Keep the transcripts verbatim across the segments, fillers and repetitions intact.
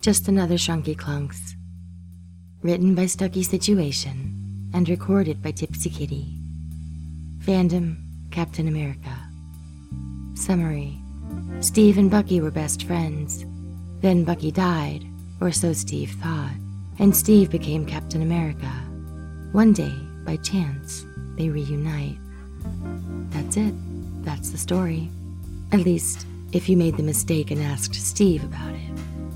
Just Another Shrunky Clunks. Written by Stucky Situation and recorded by Tipsy Kitty. Fandom, Captain America. Summary: Steve and Bucky were best friends. Then Bucky died, or so Steve thought, and Steve became Captain America. One day, by chance, they reunite. That's it. That's the story. At least, if you made the mistake and asked Steve about it.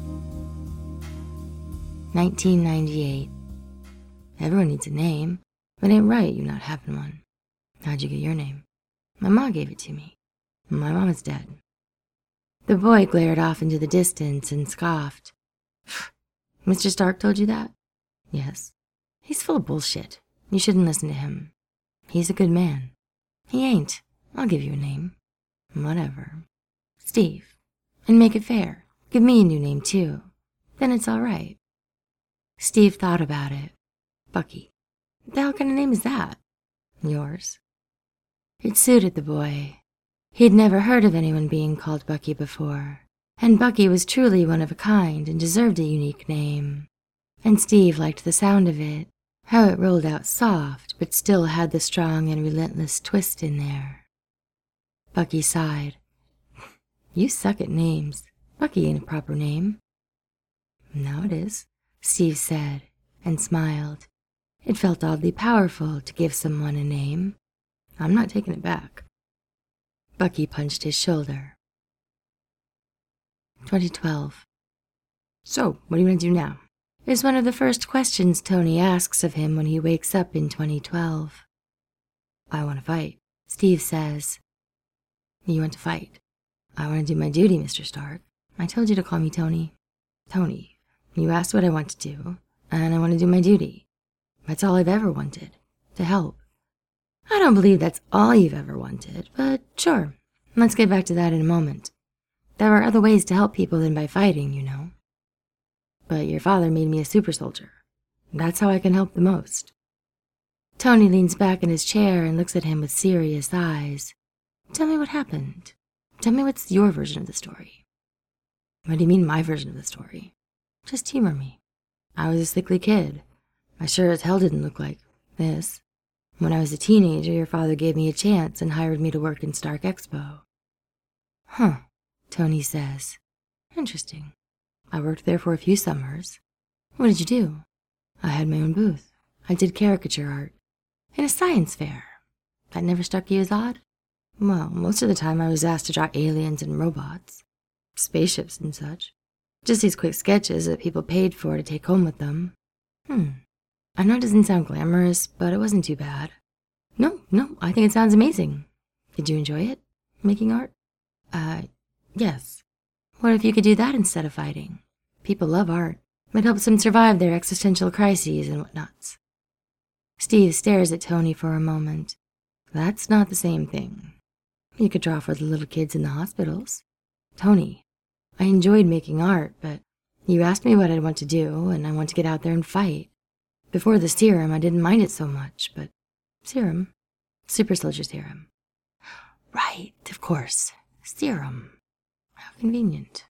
nineteen ninety-eight. Everyone needs a name, but it ain't right you not having one. How'd you get your name? My ma gave it to me. My mom is dead. The boy glared off into the distance and scoffed. Mister Stark told you that? Yes. He's full of bullshit. You shouldn't listen to him. He's a good man. He ain't. I'll give you a name. Whatever. Steve. And make it fair. Give me a new name, too. Then it's all right. Steve thought about it. Bucky. What the hell kind of name is that? Yours. It suited the boy. He'd never heard of anyone being called Bucky before, and Bucky was truly one of a kind and deserved a unique name. And Steve liked the sound of it, how it rolled out soft, but still had the strong and relentless twist in there. Bucky sighed. You suck at names. Bucky ain't a proper name. Now it is, Steve said, and smiled. It felt oddly powerful to give someone a name. I'm not taking it back. Bucky punched his shoulder. twenty twelve. So, what do you want to do now? Is one of the first questions Tony asks of him when he wakes up in twenty twelve. I want to fight, Steve says. You want to fight? I want to do my duty, Mister Stark. I told you to call me Tony. Tony, you asked what I want to do, and I want to do my duty. That's all I've ever wanted, to help. I don't believe that's all you've ever wanted, but sure, let's get back to that in a moment. There are other ways to help people than by fighting, you know. But your father made me a super soldier. That's how I can help the most. Tony leans back in his chair and looks at him with serious eyes. Tell me what happened. Tell me what's your version of the story. What do you mean my version of the story? Just humor me. I was a sickly kid. I sure as hell didn't look like this. When I was a teenager, your father gave me a chance and hired me to work in Stark Expo. Huh, Tony says. Interesting. I worked there for a few summers. What did you do? I had my own booth. I did caricature art. In a science fair. That never struck you as odd? Well, most of the time I was asked to draw aliens and robots. Spaceships and such. Just these quick sketches that people paid for to take home with them. Hmm. I know it doesn't sound glamorous, but it wasn't too bad. No, no, I think it sounds amazing. Did you enjoy it? Making art? Uh, yes. What if you could do that instead of fighting? People love art. It helps them survive their existential crises and whatnots. Steve stares at Tony for a moment. That's not the same thing. You could draw for the little kids in the hospitals. Tony, I enjoyed making art, but you asked me what I'd want to do, and I want to get out there and fight. Before the serum, I didn't mind it so much, but serum, super soldier serum. Right, of course, serum. How convenient.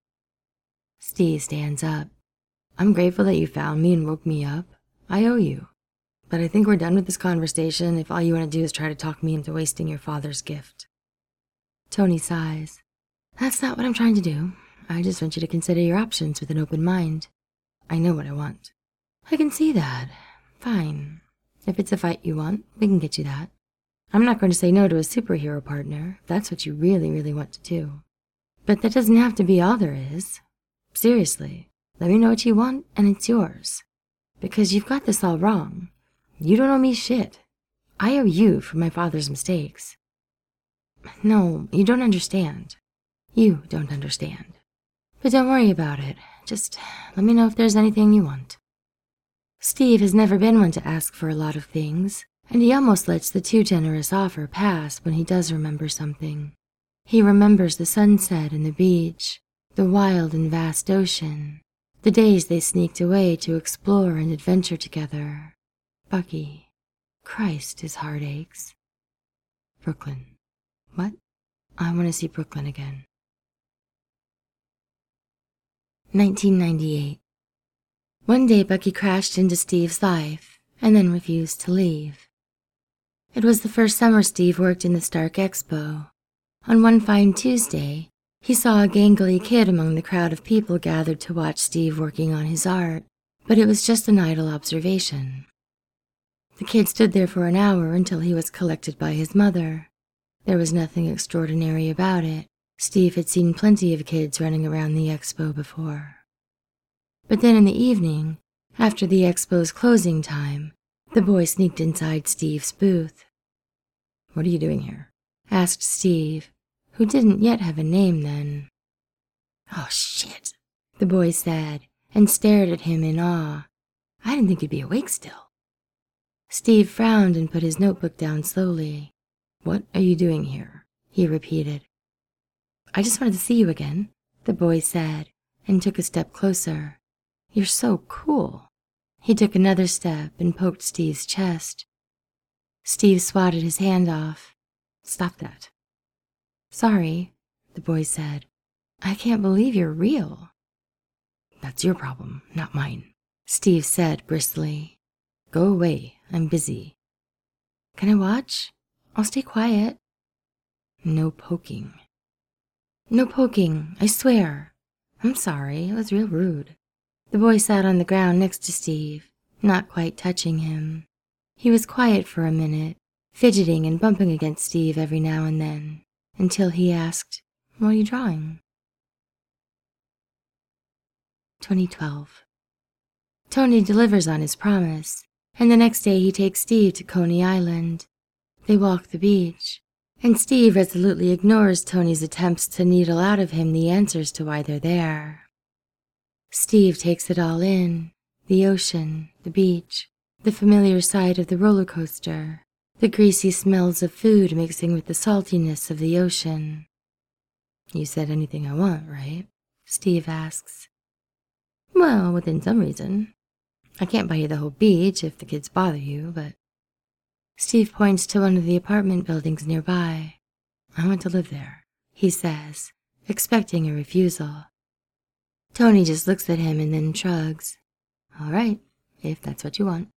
Steve stands up. I'm grateful that you found me and woke me up. I owe you. But I think we're done with this conversation if all you want to do is try to talk me into wasting your father's gift. Tony sighs. That's not what I'm trying to do. I just want you to consider your options with an open mind. I know what I want. I can see that. Fine. If it's a fight you want, we can get you that. I'm not going to say no to a superhero partner, if that's what you really, really want to do. But that doesn't have to be all there is. Seriously, let me know what you want, and it's yours. Because you've got this all wrong. You don't owe me shit. I owe you for my father's mistakes. No, you don't understand. You don't understand. But don't worry about it. Just let me know if there's anything you want. Steve has never been one to ask for a lot of things, and he almost lets the too generous offer pass when he does remember something. He remembers the sunset and the beach, the wild and vast ocean, the days they sneaked away to explore and adventure together. Bucky. Christ, his heart aches. Brooklyn. What? I want to see Brooklyn again. nineteen ninety-eight. One day Bucky crashed into Steve's life and then refused to leave. It was the first summer Steve worked in the Stark Expo. On one fine Tuesday, he saw a gangly kid among the crowd of people gathered to watch Steve working on his art, but it was just an idle observation. The kid stood there for an hour until he was collected by his mother. There was nothing extraordinary about it. Steve had seen plenty of kids running around the expo before. But then in the evening, after the expo's closing time, the boy sneaked inside Steve's booth. "What are you doing here?" asked Steve, who didn't yet have a name then. "Oh, shit," the boy said, and stared at him in awe. "I didn't think you'd be awake still." Steve frowned and put his notebook down slowly. "What are you doing here?" he repeated. "I just wanted to see you again," the boy said, and took a step closer. "You're so cool." He took another step and poked Steve's chest. Steve swatted his hand off. "Stop that." "Sorry," the boy said. "I can't believe you're real." "That's your problem, not mine," Steve said briskly. "Go away, I'm busy." "Can I watch? I'll stay quiet." "No poking." "No poking, I swear. I'm sorry, it was real rude." The boy sat on the ground next to Steve, not quite touching him. He was quiet for a minute, fidgeting and bumping against Steve every now and then, until he asked, "What are you drawing?" twenty twelve. Tony delivers on his promise, and the next day he takes Steve to Coney Island. They walk the beach, and Steve resolutely ignores Tony's attempts to needle out of him the answers to why they're there. Steve takes it all in, the ocean, the beach, the familiar sight of the roller coaster, the greasy smells of food mixing with the saltiness of the ocean. "You said anything I want, right?" Steve asks. "Well, within some reason. I can't buy you the whole beach if the kids bother you, but..." Steve points to one of the apartment buildings nearby. "I want to live there," he says, expecting a refusal. Tony just looks at him and then shrugs. "All right, if that's what you want."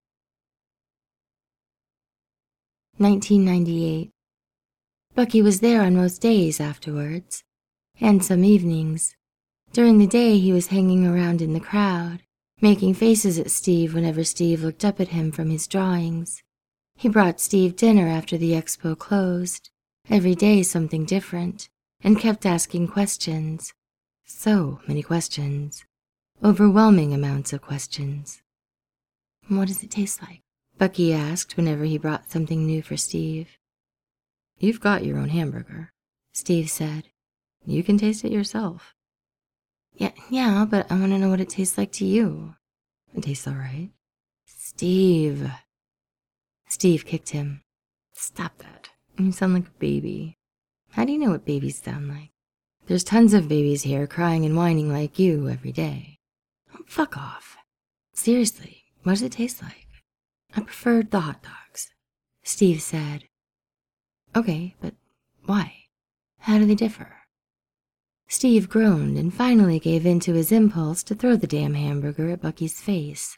nineteen ninety-eight. Bucky was there on most days afterwards, and some evenings. During the day he was hanging around in the crowd, making faces at Steve whenever Steve looked up at him from his drawings. He brought Steve dinner after the expo closed, every day something different, and kept asking questions. So many questions. Overwhelming amounts of questions. "What does it taste like?" Bucky asked whenever he brought something new for Steve. "You've got your own hamburger," Steve said. "You can taste it yourself." Yeah, yeah, but I want to know what it tastes like to you." "It tastes all right." "Steve." Steve kicked him. "Stop that. You sound like a baby." "How do you know what babies sound like?" "There's tons of babies here crying and whining like you every day." "Oh, fuck off." "Seriously, what does it taste like?" "I preferred the hot dogs," Steve said. "Okay, but why? How do they differ?" Steve groaned and finally gave in to his impulse to throw the damn hamburger at Bucky's face.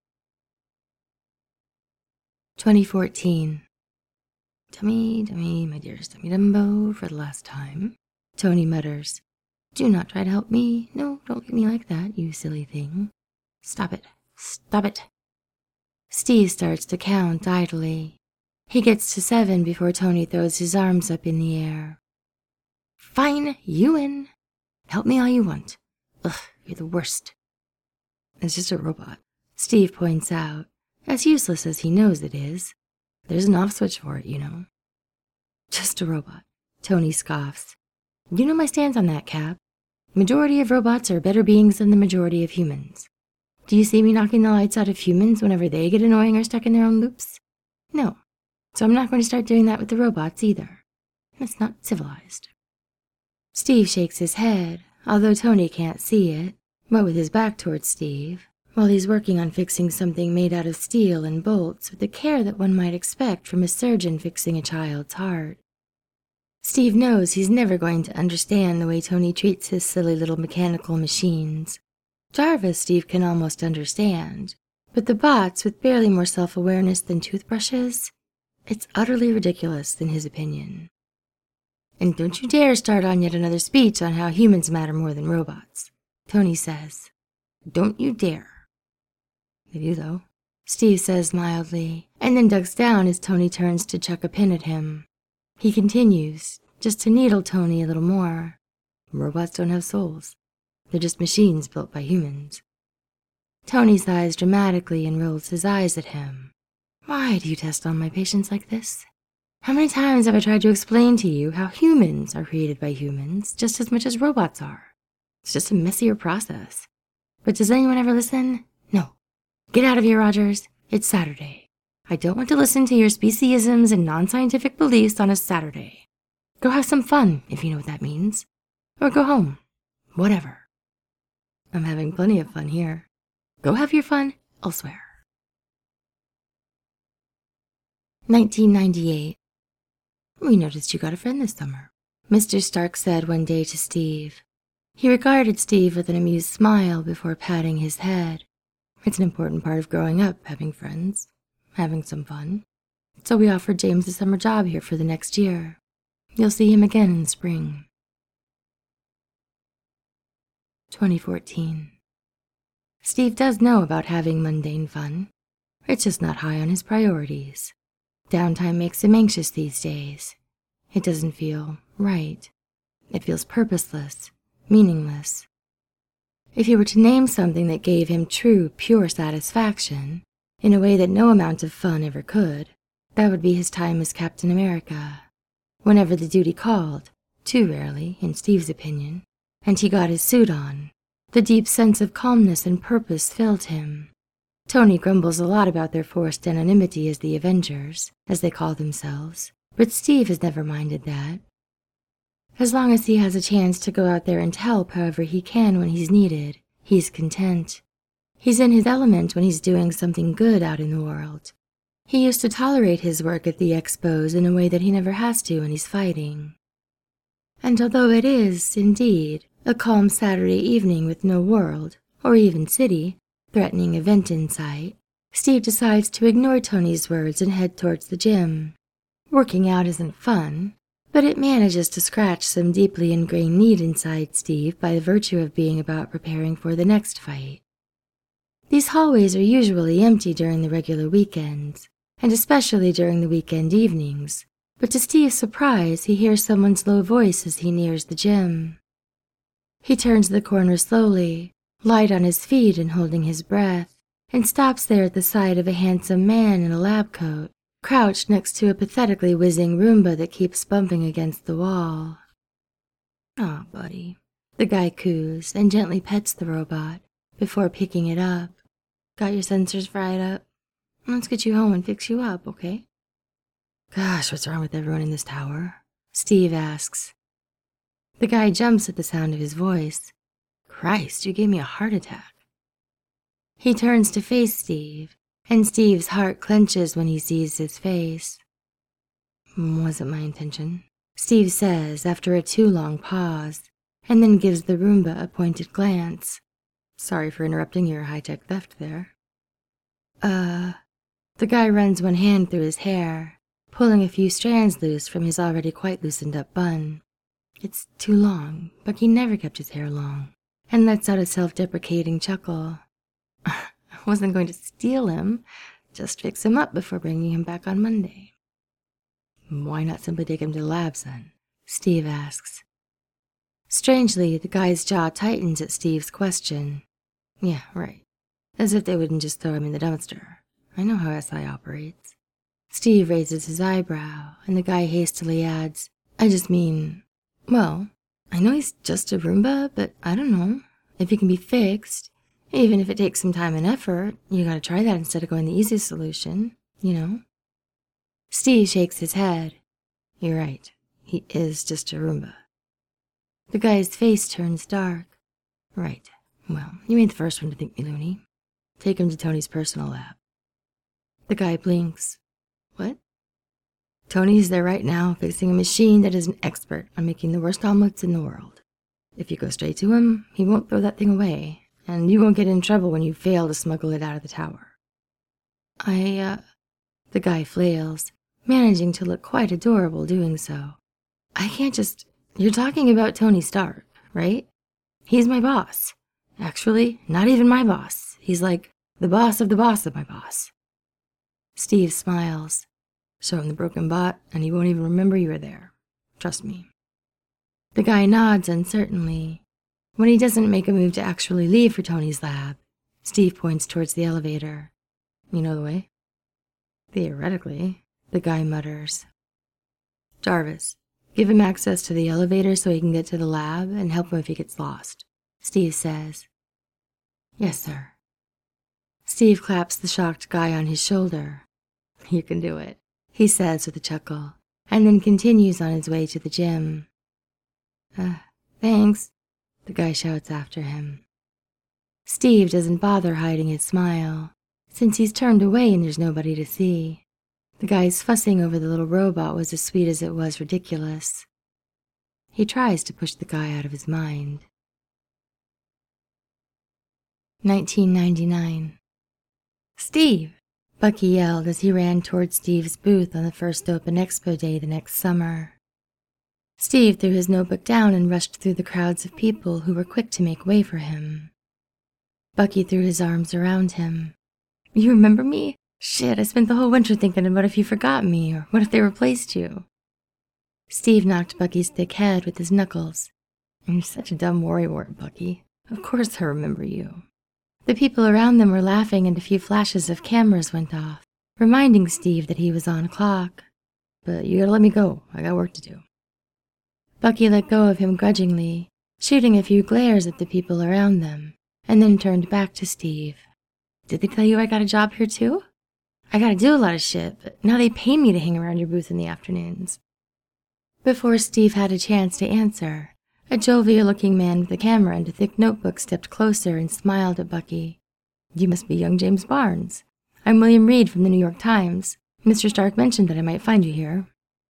twenty fourteen. "Tummy, tummy, my dearest tummy Dumbo, for the last time," Tony mutters. "Do not try to help me. No, don't look at me like that, you silly thing. Stop it. Stop it." Steve starts to count idly. He gets to seven before Tony throws his arms up in the air. "Fine, you win. Help me all you want. Ugh, you're the worst." "It's just a robot," Steve points out, as useless as he knows it is. "There's an off switch for it, you know." "Just a robot," Tony scoffs. "You know my stance on that, Cap. Majority of robots are better beings than the majority of humans. Do you see me knocking the lights out of humans whenever they get annoying or stuck in their own loops? No. So I'm not going to start doing that with the robots either. That's not civilized." Steve shakes his head, although Tony can't see it, but with his back towards Steve, while he's working on fixing something made out of steel and bolts with the care that one might expect from a surgeon fixing a child's heart. Steve knows he's never going to understand the way Tony treats his silly little mechanical machines, Jarvis Steve can almost understand, but the bots with barely more self-awareness than toothbrushes, it's utterly ridiculous in his opinion. And don't you dare start on yet another speech on how humans matter more than robots, Tony says. Don't you dare. They do, though, Steve says mildly, and then ducks down as Tony turns to chuck a pin at him. He continues, just to needle Tony a little more. Robots don't have souls. They're just machines built by humans. Tony sighs dramatically and rolls his eyes at him. Why do you test on my patience like this? How many times have I tried to explain to you how humans are created by humans just as much as robots are? It's just a messier process. But does anyone ever listen? No. Get out of here, Rogers. It's Saturday. I don't want to listen to your speciesisms and non-scientific beliefs on a Saturday. Go have some fun, if you know what that means. Or go home. Whatever. I'm having plenty of fun here. Go have your fun elsewhere. nineteen ninety-eight. We noticed you got a friend this summer, Mister Stark said one day to Steve. He regarded Steve with an amused smile before patting his head. It's an important part of growing up, having friends, having some fun. So we offered James a summer job here for the next year. You'll see him again in the spring. twenty fourteen. Steve does know about having mundane fun. It's just not high on his priorities. Downtime makes him anxious these days. It doesn't feel right. It feels purposeless, meaningless. If he were to name something that gave him true, pure satisfaction, in a way that no amount of fun ever could, that would be his time as Captain America. Whenever the duty called, too rarely, in Steve's opinion, and he got his suit on, the deep sense of calmness and purpose filled him. Tony grumbles a lot about their forced anonymity as the Avengers, as they call themselves, but Steve has never minded that. As long as he has a chance to go out there and help however he can when he's needed, he's content. He's in his element when he's doing something good out in the world. He used to tolerate his work at the expos in a way that he never has to when he's fighting. And although it is, indeed, a calm Saturday evening with no world, or even city, threatening event in sight, Steve decides to ignore Tony's words and head towards the gym. Working out isn't fun, but it manages to scratch some deeply ingrained need inside Steve by virtue of being about preparing for the next fight. These hallways are usually empty during the regular weekends, and especially during the weekend evenings, but to Steve's surprise, he hears someone's low voice as he nears the gym. He turns the corner slowly, light on his feet and holding his breath, and stops there at the sight of a handsome man in a lab coat, crouched next to a pathetically whizzing Roomba that keeps bumping against the wall. "Aw, buddy," the guy coos and gently pets the robot before picking it up. "Got your sensors fried up? Let's get you home and fix you up, okay?" "Gosh, what's wrong with everyone in this tower?" Steve asks. The guy jumps at the sound of his voice. "Christ, you gave me a heart attack." He turns to face Steve, and Steve's heart clenches when he sees his face. "Wasn't my intention," Steve says after a too long pause, and then gives the Roomba a pointed glance. "Sorry for interrupting your high-tech theft there." Uh, the guy runs one hand through his hair, pulling a few strands loose from his already quite loosened-up bun. It's too long, but he never kept his hair long, and lets out a self-deprecating chuckle. "I wasn't going to steal him, just fix him up before bringing him back on Monday." "Why not simply take him to the labs then?" Steve asks. Strangely, the guy's jaw tightens at Steve's question. "Yeah, right. As if they wouldn't just throw him in the dumpster. I know how S I operates." Steve raises his eyebrow, and the guy hastily adds, "I just mean, well, I know he's just a Roomba, but I don't know. If he can be fixed, even if it takes some time and effort, you gotta try that instead of going the easiest solution, you know?" Steve shakes his head. "You're right. He is just a Roomba." The guy's face turns dark. "Right. Well, you ain't the first one to think me loony. Take him to Tony's personal lab." The guy blinks. "What?" "Tony's there right now, fixing a machine that is an expert on making the worst omelets in the world. If you go straight to him, he won't throw that thing away. and you won't get in trouble when you fail to smuggle it out of the tower. I, uh, the guy flails, managing to look quite adorable doing so. I can't just, you're talking about Tony Stark, right? He's my boss. Actually, not even my boss. He's like the boss of the boss of my boss. Steve smiles. Show him the broken bot, and he won't even remember you were there. Trust me. The guy nods uncertainly. When he doesn't make a move to actually leave for Tony's lab, Steve points towards the elevator. You know the way? Theoretically, the guy mutters. Jarvis, give him access to the elevator so he can get to the lab and help him if he gets lost, Steve says. Yes, sir. Steve claps the shocked guy on his shoulder. You can do it, he says with a chuckle, and then continues on his way to the gym. Uh, thanks, the guy shouts after him. Steve doesn't bother hiding his smile, since he's turned away and there's nobody to see. The guy's fussing over the little robot was as sweet as it was ridiculous. He tries to push the guy out of his mind. nineteen ninety-nine. Steve! Bucky yelled as he ran toward Steve's booth on the first open expo day the next summer. Steve threw his notebook down and rushed through the crowds of people who were quick to make way for him. Bucky threw his arms around him. You remember me? Shit, I spent the whole winter thinking about if you forgot me, or what if they replaced you. Steve knocked Bucky's thick head with his knuckles. You're such a dumb worrywart, Bucky. Of course I remember you. The people around them were laughing and a few flashes of cameras went off, reminding Steve that he was on clock. But you gotta let me go, I got work to do. Bucky let go of him grudgingly, shooting a few glares at the people around them, and then turned back to Steve. Did they tell you I got a job here too? I gotta do a lot of shit, but now they pay me to hang around your booth in the afternoons. Before Steve had a chance to answer, a jovial-looking man with a camera and a thick notebook stepped closer and smiled at Bucky. You must be young James Barnes. I'm William Reed from the New York Times. Mister Stark mentioned that I might find you here.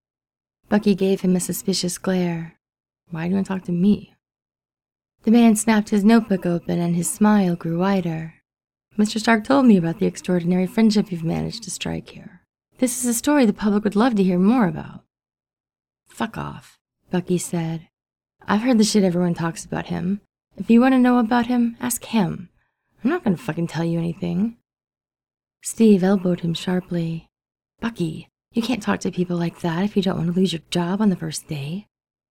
Bucky gave him a suspicious glare. Why do you want to talk to me? The man snapped his notebook open and his smile grew wider. Mister Stark told me about the extraordinary friendship you've managed to strike here. This is a story the public would love to hear more about. Fuck off, Bucky said. I've heard the shit everyone talks about him. If you want to know about him, ask him. I'm not gonna fucking tell you anything. Steve elbowed him sharply. Bucky, you can't talk to people like that if you don't want to lose your job on the first day.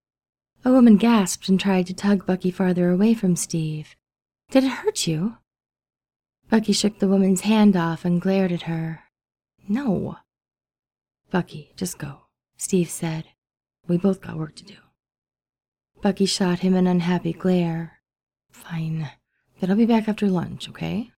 A woman gasped and tried to tug Bucky farther away from Steve. Did it hurt you? Bucky shook the woman's hand off and glared at her. No. Bucky, just go, Steve said. We both got work to do. Bucky shot him an unhappy glare. Fine, but I'll be back after lunch, okay?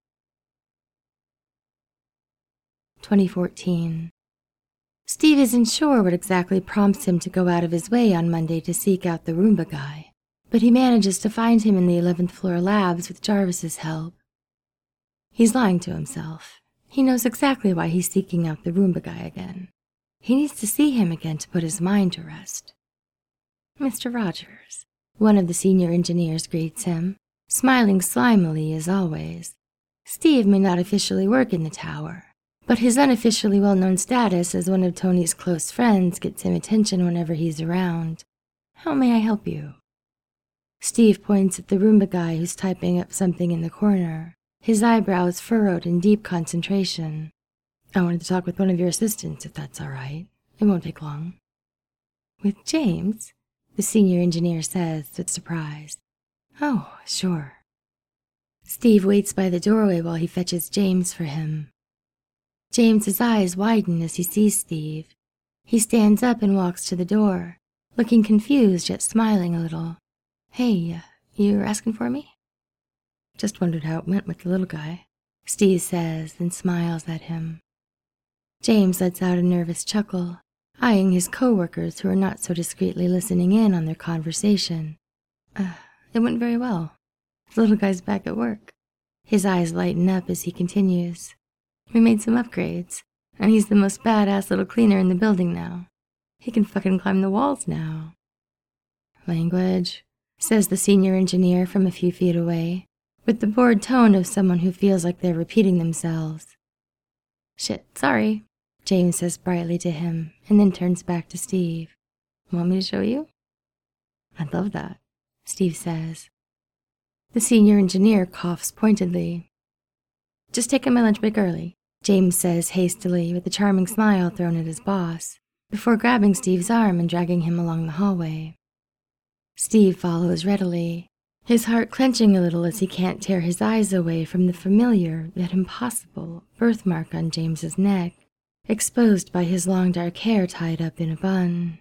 twenty fourteen. Steve isn't sure what exactly prompts him to go out of his way on Monday to seek out the Roomba guy, but he manages to find him in the eleventh floor labs with Jarvis's help. He's lying to himself. He knows exactly why he's seeking out the Roomba guy again. He needs to see him again to put his mind to rest. Mister Rogers, one of the senior engineers greets him, smiling slimily as always. Steve may not officially work in the tower, but his unofficially well-known status as one of Tony's close friends gets him attention whenever he's around. How may I help you? Steve points at the Roomba guy who's typing up something in the corner, his eyebrows furrowed in deep concentration. I wanted to talk with one of your assistants, if that's all right. It won't take long. With James? The senior engineer says with surprise. Oh, sure. Steve waits by the doorway while he fetches James for him. James's eyes widen as he sees Steve. He stands up and walks to the door, looking confused yet smiling a little. Hey, uh, you're asking for me? Just wondered how it went with the little guy, Steve says, then smiles at him. James lets out a nervous chuckle, eyeing his co-workers who are not so discreetly listening in on their conversation. Uh, it went very well. The little guy's back at work. His eyes lighten up as he continues. We made some upgrades, and he's the most badass little cleaner in the building now. He can fucking climb the walls now. Language, says the senior engineer from a few feet away. with the bored tone of someone who feels like they're repeating themselves. "Shit, sorry," James says brightly to him, and then turns back to Steve. "Want me to show you?" "I'd love that," Steve says. The senior engineer coughs pointedly. "Just taking my lunch break early," James says hastily, with a charming smile thrown at his boss, before grabbing Steve's arm and dragging him along the hallway. Steve follows readily, his heart clenching a little as he can't tear his eyes away from the familiar, yet impossible, birthmark on James's neck, exposed by his long dark hair tied up in a bun.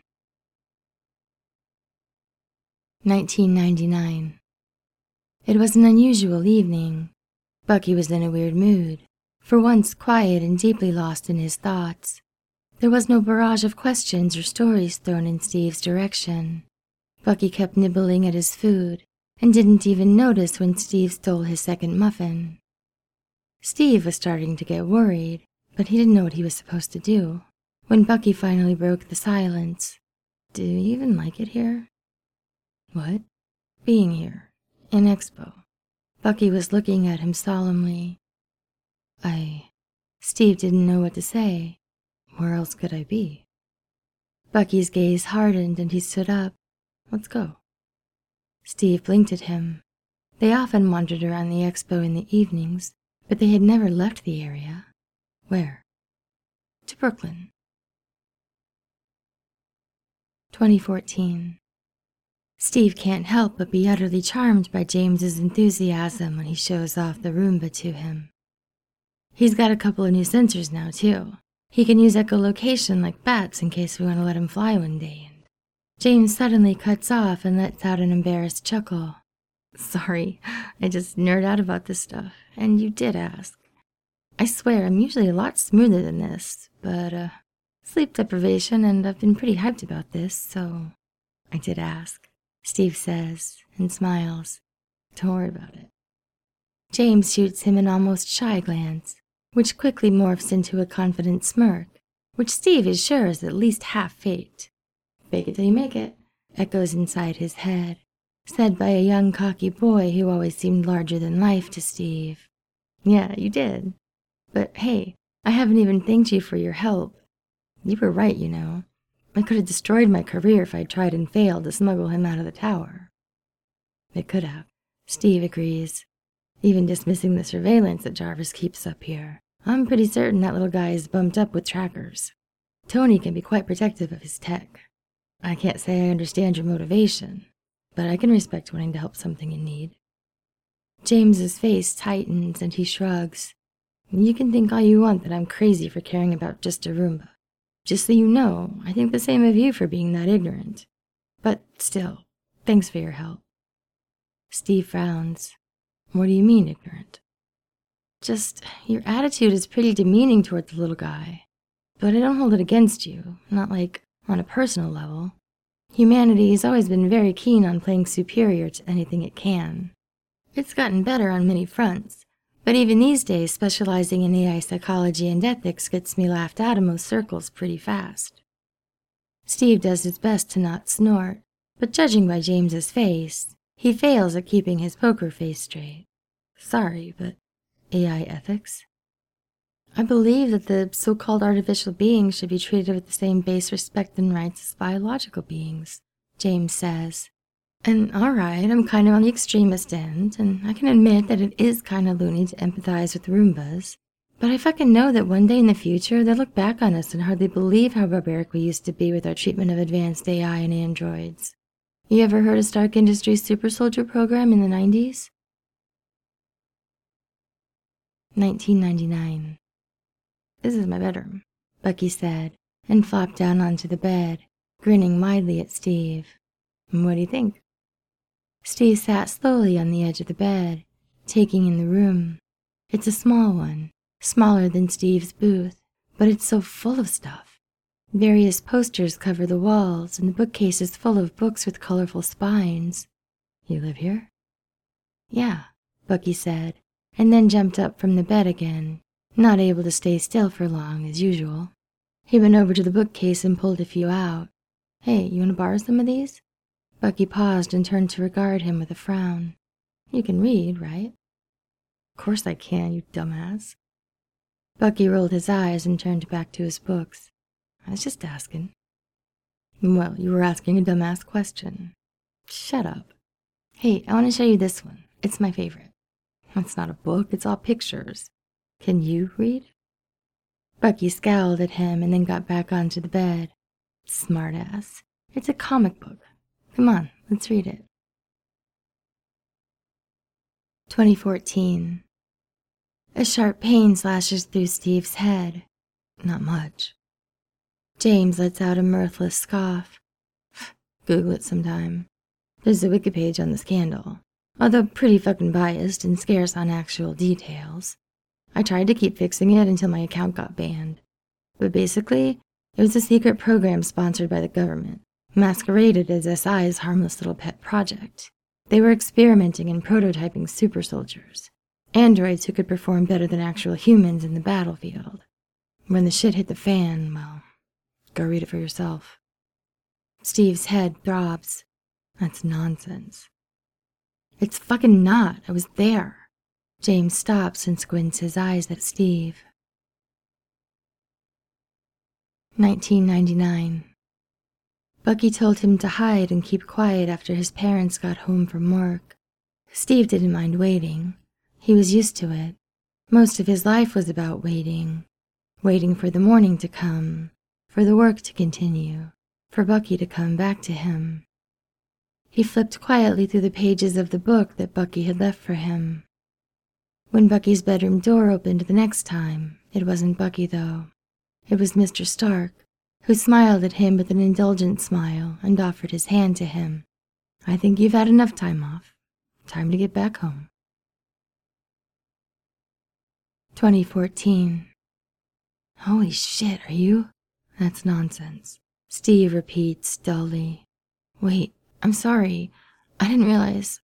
nineteen ninety-nine. It was an unusual evening. Bucky was in a weird mood, for once quiet and deeply lost in his thoughts. There was no barrage of questions or stories thrown in Steve's direction. Bucky kept nibbling at his food and didn't even notice when Steve stole his second muffin. Steve was starting to get worried, but he didn't know what he was supposed to do. When Bucky finally broke the silence, "Do you even like it here?" "What?" "Being here. In Expo." Bucky was looking at him solemnly. I... Steve didn't know what to say. Where else could I be? Bucky's gaze hardened and he stood up. "Let's go." Steve blinked at him. They often wandered around the Expo in the evenings, but they had never left the area. Where? To Brooklyn. twenty fourteen. Steve can't help but be utterly charmed by James's enthusiasm when he shows off the Roomba to him. He's got a couple of new sensors now, too. He can use echolocation like bats in case we want to let him fly one day. And James suddenly cuts off and lets out an embarrassed chuckle. "Sorry, I just nerd out about this stuff, and you did ask. I swear I'm usually a lot smoother than this, but, uh, sleep deprivation, and I've been pretty hyped about this, so I did ask," Steve says, and smiles. "Don't worry about it." James shoots him an almost shy glance, which quickly morphs into a confident smirk, which Steve is sure is at least half faked. "Fake it till you make it," echoes inside his head, said by a young cocky boy who always seemed larger than life to Steve. "Yeah, you did. But hey, I haven't even thanked you for your help. You were right, you know. I could have destroyed my career if I'd tried and failed to smuggle him out of the tower." "It could have," Steve agrees. "Even dismissing the surveillance that Jarvis keeps up here, I'm pretty certain that little guy is bumped up with trackers. Tony can be quite protective of his tech. I can't say I understand your motivation, but I can respect wanting to help something in need." James's face tightens and he shrugs. "You can think all you want that I'm crazy for caring about just a Roomba. Just so you know, I think the same of you for being that ignorant. But still, thanks for your help." Steve frowns. "What do you mean, ignorant?" "Just, your attitude is pretty demeaning toward the little guy. But I don't hold it against you, not like on a personal level. Humanity has always been very keen on playing superior to anything it can. It's gotten better on many fronts, but even these days specializing in A I psychology and ethics gets me laughed out of most circles pretty fast." Steve does his best to not snort, but judging by James's face, he fails at keeping his poker face straight. "Sorry, but A I ethics? I believe that the so-called artificial beings should be treated with the same base respect and rights as biological beings," James says. "And all right, I'm kind of on the extremist end, and I can admit that it is kind of loony to empathize with Roombas. But I fucking know that one day in the future, they'll look back on us and hardly believe how barbaric we used to be with our treatment of advanced A I and androids. You ever heard of Stark Industries' Super Soldier program in the nineties? nineteen ninety-nine. "This is my bedroom," Bucky said, and flopped down onto the bed, grinning widely at Steve. "What do you think?" Steve sat slowly on the edge of the bed, taking in the room. It's a small one, smaller than Steve's booth, but it's so full of stuff. Various posters cover the walls, and the bookcase is full of books with colorful spines. "You live here?" "Yeah," Bucky said, and then jumped up from the bed again, not able to stay still for long, as usual. He went over to the bookcase and pulled a few out. "Hey, you want to borrow some of these?" Bucky paused and turned to regard him with a frown. "You can read, right?" Of course I can, you dumbass. Bucky rolled his eyes and turned back to his books. I was just asking. Well, you were asking a dumbass question. Shut up. Hey, I want to show you this one. It's my favorite. It's not a book, it's all pictures. Can you read? Bucky scowled at him and then got back onto the bed. Smartass. It's a comic book. Come on, let's read it. twenty fourteen. A sharp pain slashes through Steve's head. Not much. James lets out a mirthless scoff. Google it sometime. There's a wiki page on the scandal, although pretty fucking biased and scarce on actual details. I tried to keep fixing it until my account got banned. But basically, it was a secret program sponsored by the government, masqueraded as S I's harmless little pet project. They were experimenting and prototyping super soldiers, androids who could perform better than actual humans in the battlefield. When the shit hit the fan, well, go read it for yourself. Steve's head throbs. That's nonsense. It's fucking not. I was there. James stops and squints his eyes at Steve. nineteen ninety-nine. Bucky told him to hide and keep quiet after his parents got home from work. Steve didn't mind waiting. He was used to it. Most of his life was about waiting. Waiting for the morning to come, for the work to continue, for Bucky to come back to him. He flipped quietly through the pages of the book that Bucky had left for him. When Bucky's bedroom door opened the next time, it wasn't Bucky, though. It was Mister Stark, who smiled at him with an indulgent smile and offered his hand to him. I think you've had enough time off. Time to get back home. twenty fourteen. Holy shit, are you? That's nonsense. Steve repeats dully. Wait, I'm sorry. I didn't realize.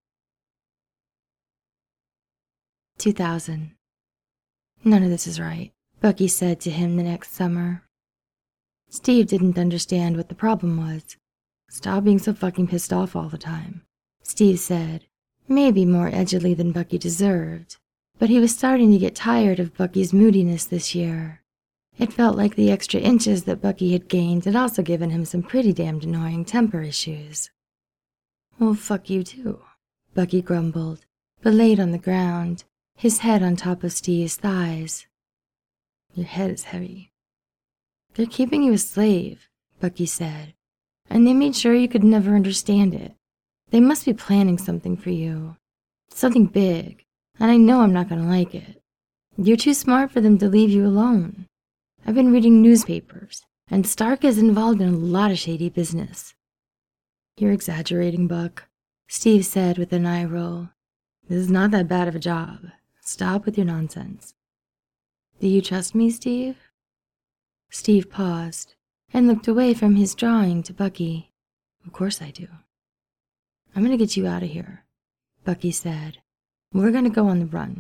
two thousand. None of this is right, Bucky said to him the next summer. Steve didn't understand what the problem was. Stop being so fucking pissed off all the time, Steve said, maybe more edgily than Bucky deserved, but he was starting to get tired of Bucky's moodiness this year. It felt like the extra inches that Bucky had gained had also given him some pretty damned annoying temper issues. Well, fuck you too, Bucky grumbled, but laid on the ground, his head on top of Steve's thighs. Your head is heavy. They're keeping you a slave, Bucky said, and they made sure you could never understand it. They must be planning something for you. Something big, and I know I'm not going to like it. You're too smart for them to leave you alone. I've been reading newspapers, and Stark is involved in a lot of shady business. You're exaggerating, Buck, Steve said with an eye roll. This is not that bad of a job. Stop with your nonsense. Do you trust me, Steve? Steve paused and looked away from his drawing to Bucky. Of course I do. I'm going to get you out of here, Bucky said. We're going to go on the run.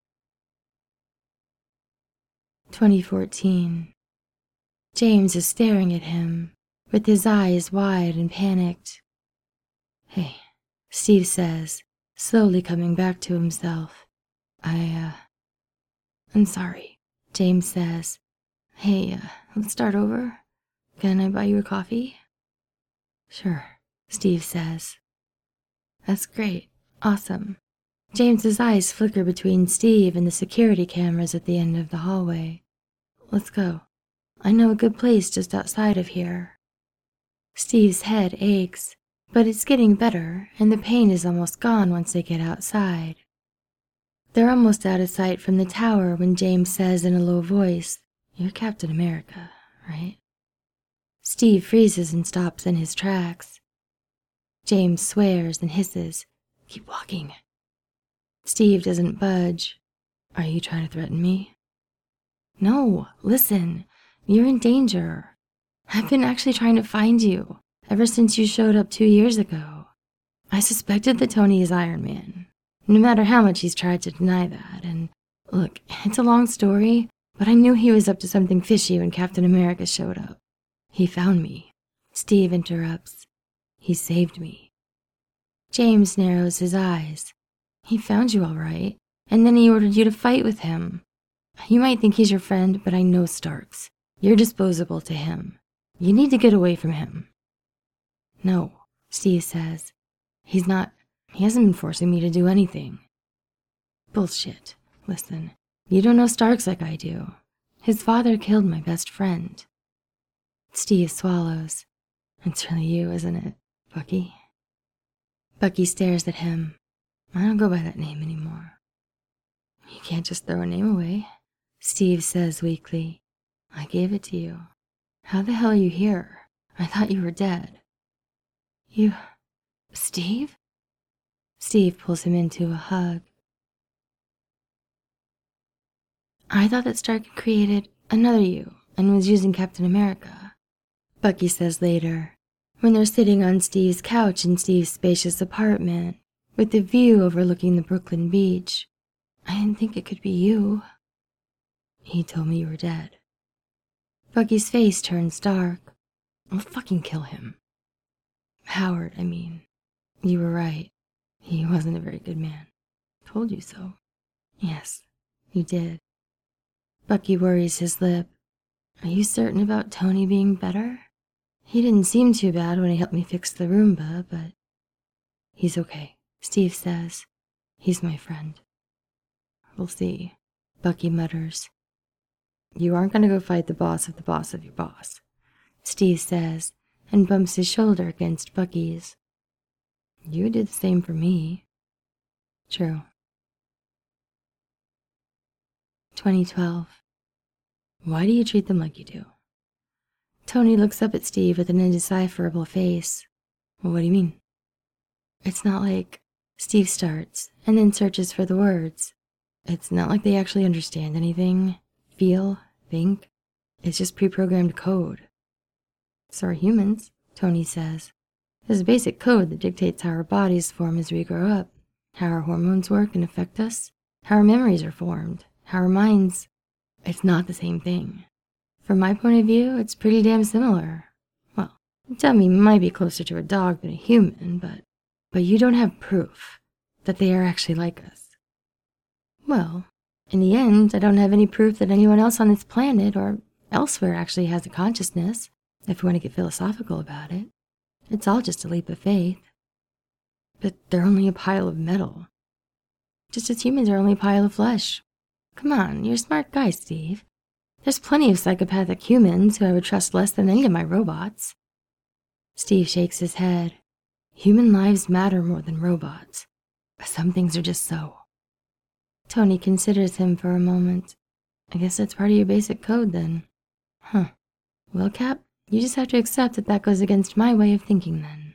twenty fourteen. James is staring at him, with his eyes wide and panicked. Hey, Steve says, slowly coming back to himself. I, uh... I'm sorry, James says. Hey, uh, let's start over. Can I buy you a coffee? Sure, Steve says. That's great. Awesome. James's eyes flicker between Steve and the security cameras at the end of the hallway. Let's go. I know a good place just outside of here. Steve's head aches, but it's getting better, and the pain is almost gone once they get outside. They're almost out of sight from the tower when James says in a low voice, You're Captain America, right? Steve freezes and stops in his tracks. James swears and hisses, Keep walking. Steve doesn't budge. Are you trying to threaten me? No, listen. You're in danger. I've been actually trying to find you ever since you showed up two years ago. I suspected that Tony is Iron Man, no matter how much he's tried to deny that. And look, it's a long story, but I knew he was up to something fishy when Captain America showed up. He found me. Steve interrupts. He saved me. James narrows his eyes. He found you all right, and then he ordered you to fight with him. You might think he's your friend, but I know Starks. You're disposable to him. You need to get away from him." "No," Steve says. He's not, he hasn't been forcing me to do anything." "Bullshit. Listen, you don't know Starks like I do. His father killed my best friend." Steve swallows. "It's really you, isn't it, Bucky?" Bucky stares at him. "I don't go by that name anymore." "You can't just throw a name away," Steve says weakly. "I gave it to you. How the hell are you here? I thought you were dead." "You... Steve?" Steve pulls him into a hug. "I thought that Stark had created another you and was using Captain America," Bucky says later, when they're sitting on Steve's couch in Steve's spacious apartment with the view overlooking the Brooklyn beach. "I didn't think it could be you." "He told me you were dead." Bucky's face turns dark. "I'll fucking kill him." "Howard, I mean. You were right. He wasn't a very good man." "Told you so." "Yes, you did." Bucky worries his lip. "Are you certain about Tony being better? He didn't seem too bad when he helped me fix the Roomba, but..." "He's okay," Steve says. "He's my friend." "We'll see," Bucky mutters. "You aren't going to go fight the boss of the boss of your boss," Steve says, and bumps his shoulder against Bucky's. "You did the same for me." "True." twenty twelve. Why do you treat them like you do? Tony looks up at Steve with an indecipherable face. "Well, what do you mean?" "It's not like..." Steve starts, and then searches for the words. "It's not like they actually understand anything, feel, think. It's just pre-programmed code." "So are humans," Tony says. "There's a basic code that dictates how our bodies form as we grow up, how our hormones work and affect us, how our memories are formed, how our minds..." "It's not the same thing. From my point of view, it's pretty damn similar. Well, a dummy might be closer to a dog than a human, but... But you don't have proof that they are actually like us." "Well, in the end, I don't have any proof that anyone else on this planet or elsewhere actually has a consciousness, if we want to get philosophical about it. It's all just a leap of faith." "But they're only a pile of metal. Just as humans are only a pile of flesh. Come on, you're a smart guy, Steve. There's plenty of psychopathic humans who I would trust less than any of my robots." Steve shakes his head. "Human lives matter more than robots. Some things are just so." Tony considers him for a moment. "I guess that's part of your basic code, then." "Huh. Well, Cap, you just have to accept that that goes against my way of thinking, then."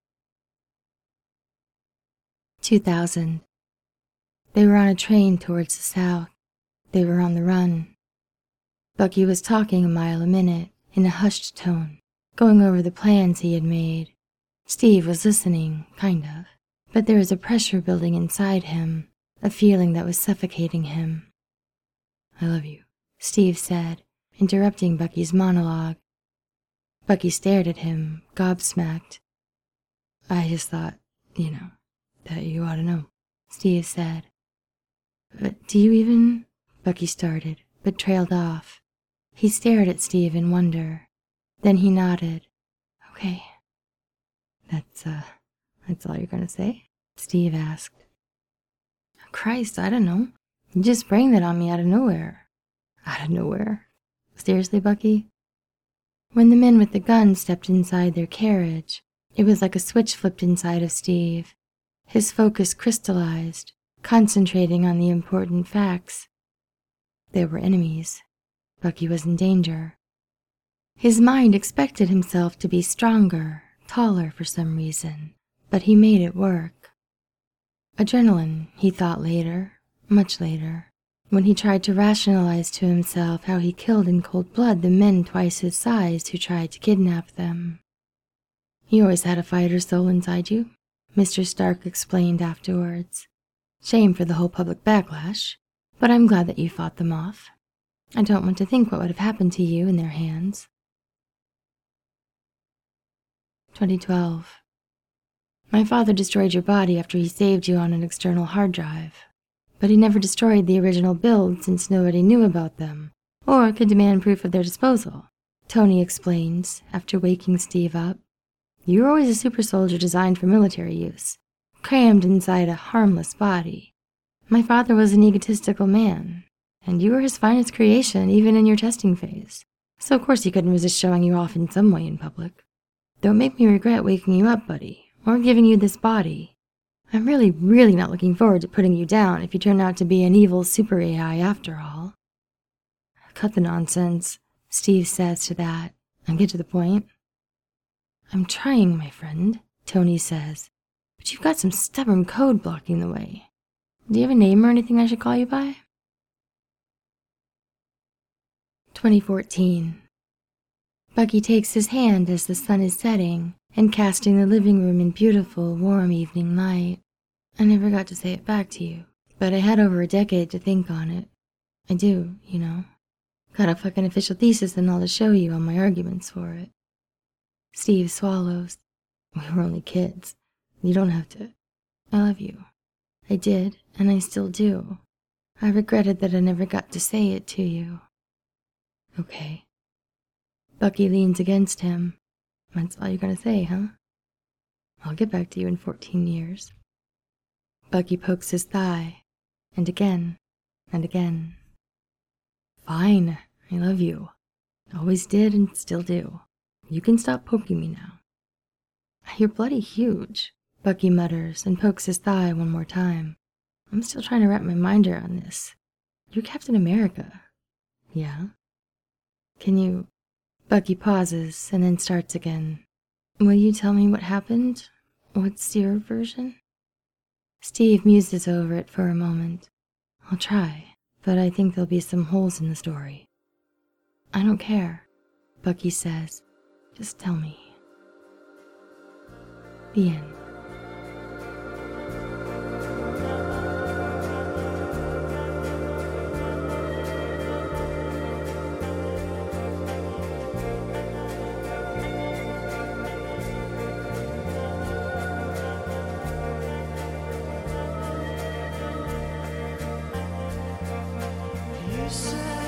two thousand. They were on a train towards the south. They were on the run. Bucky was talking a mile a minute, in a hushed tone, going over the plans he had made. Steve was listening, kind of, but there was a pressure building inside him, a feeling that was suffocating him. "I love you," Steve said, interrupting Bucky's monologue. Bucky stared at him, gobsmacked. "I just thought, you know, that you ought to know," Steve said. "But do you even..." Bucky started, but trailed off. He stared at Steve in wonder. Then he nodded. "Okay." That's, uh, that's all you're gonna say?" Steve asked. "Christ, I don't know. You just sprang that on me out of nowhere." "Out of nowhere? Seriously, Bucky?" When the men with the guns stepped inside their carriage, it was like a switch flipped inside of Steve. His focus crystallized, concentrating on the important facts. They were enemies. Bucky was in danger. His mind expected himself to be stronger, taller for some reason, but he made it work. Adrenaline, he thought later, much later, when he tried to rationalize to himself how he killed in cold blood the men twice his size who tried to kidnap them. "You always had a fighter soul inside you," Mister Stark explained afterwards. "Shame for the whole public backlash, but I'm glad that you fought them off. I don't want to think what would have happened to you in their hands." twenty twelve. My father destroyed your body after he saved you on an external hard drive. but he never destroyed the original build since nobody knew about them, or could demand proof of their disposal. Tony explains, after waking Steve up. You were always a super soldier designed for military use, crammed inside a harmless body. My father was an egotistical man, and you were his finest creation even in your testing phase, so of course he couldn't resist showing you off in some way in public. Don't make me regret waking you up, buddy, or giving you this body. I'm really, really not looking forward to putting you down if you turn out to be an evil super A I after all. Cut the nonsense, Steve says to that, and get to the point. I'm trying, my friend, Tony says, but you've got some stubborn code blocking the way. Do you have a name or anything I should call you by? twenty fourteen. Bucky takes his hand as the sun is setting and casting the living room in beautiful, warm evening light. I never got to say it back to you, but I had over a decade to think on it. I do, you know. Got a fucking official thesis and all to show you on my arguments for it. Steve swallows. We were only kids. You don't have to. I love you. I did, and I still do. I regretted that I never got to say it to you. Okay. Bucky leans against him. That's all you're gonna say, huh? I'll get back to you in fourteen years. Bucky pokes his thigh, and again, and again. Fine, I love you. Always did and still do. You can stop poking me now. You're bloody huge, Bucky mutters and pokes his thigh one more time. I'm still trying to wrap my mind around this. You're Captain America. Yeah? Can you... Bucky pauses and then starts again. Will you tell me what happened? What's your version? Steve muses over it for a moment. I'll try, but I think there'll be some holes in the story. I don't care, Bucky says. Just tell me. The end. You said